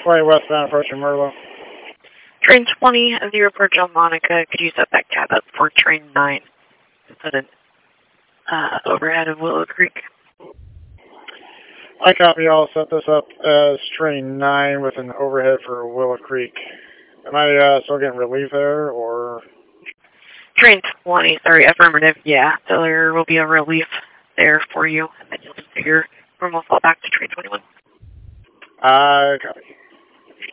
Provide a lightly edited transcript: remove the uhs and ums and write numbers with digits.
20 westbound approaching Merlo. Train 20 of the airport, John Monica. Could you set that cab up for train 9? Put an overhead of Willow Creek. I copy. I'll set this up as train 9 with an overhead for Willow Creek. Am I still getting relief there, or? Train 20, sorry, affirmative, yeah. So there will be a relief there for you, and then you'll just figure normal fall back to train 21. I copy.